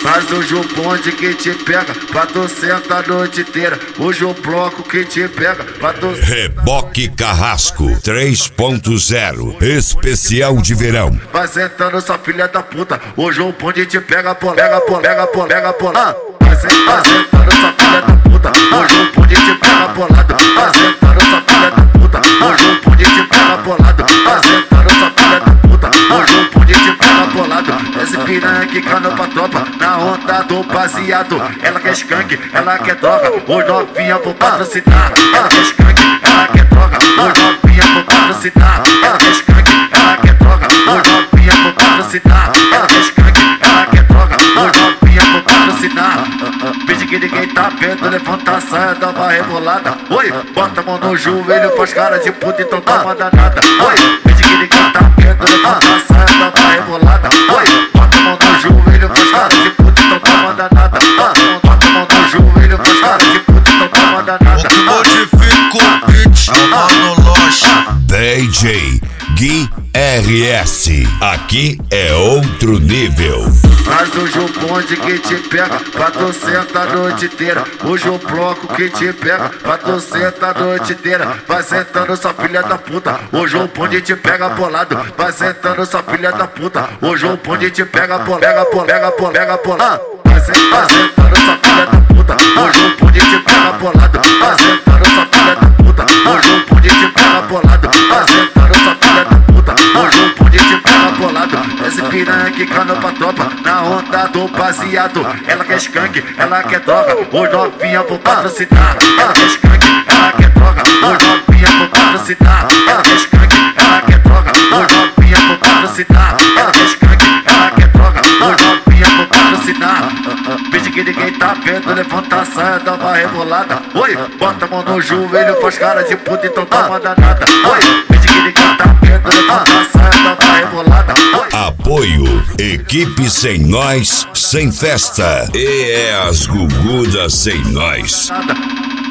Mas hoje o bonde que te pega, pra tu sentar a noite inteira. Hoje o bloco que te pega, pra tu... Reboque Carrasco 3.0 Especial de verão. Vai sentando sua filha da puta. Hoje o bonde te pega, pega, vai sentando sua filha da puta. Hoje o bonde te pega bolado. Vai sentando sua filha da puta. Hoje o bonde te pega bolado. Vai sentando sua filha da puta. Hoje o bonde te pega bolado. Esse piranha que cana pra tropa na onda do baseado. Ela quer skunk, ela quer droga. Hoje novinha vou patrocinar. Ela quer skunk, ela quer droga. Hoje novinha vou patrocinar. Ela quer skunk, ela quer droga. Hoje novinha vou patrocinar. Ela quer skunk, ela quer droga. Hoje novinha vou patrocinar. Finge que ninguém tá vendo, levanta a saia, dá uma rebolada. Oi, bota a mão no joelho, faz cara de puta, então toma danada. Oi, finge que ninguém tá vendo, levanta a saia, dá uma rebolada. Oi, bota a mão no joelho, faz cara de puta, então toma danada. Bota a mão no joelho, faz cara de puta, então toma danada. O que modifica o beat é o Mano Loja. DJ Gui RS, aqui é outro nível. Mas hoje o bonde que te pega, pra tu sentar a noite inteira. Hoje o bloco que te pega, pra tu sentar a noite inteira. Vai sentando sua filha da puta. Hoje o bonde te pega bolado. Vai sentando sua filha da puta. Hoje o bonde te pega, pega. Vai sentando sua filha da puta. Hoje o bonde te pega bolado. Vai sentando sua filha da puta. Hoje o bonde te pega bolado. Vai sentando sua filha da puta. Hoje o bonde te pega bolado. Esse piranha que cana pra tropa na onda do baseado. Ela quer skunk, ela quer droga. Hoje novinha vou patrocinar. Ela quer skunk, ela quer droga. Hoje novinha vou patrocinar. Ela quer skunk, ela quer droga. Hoje novinha vou patrocinar. Ela quer skunk, ela quer droga. Hoje novinha vou patrocinar. Finge que ninguém tá vendo, levanta a saia, dá uma rebolada. Oi, bota a mão no joelho, faz cara de puta, então toma danada. Oi, finge que ninguém tá vendo, levanta a saia, dá uma rebolada. Apoio Equipe Sem Nós, Sem Festa. E é as Gugudas Sem Nós.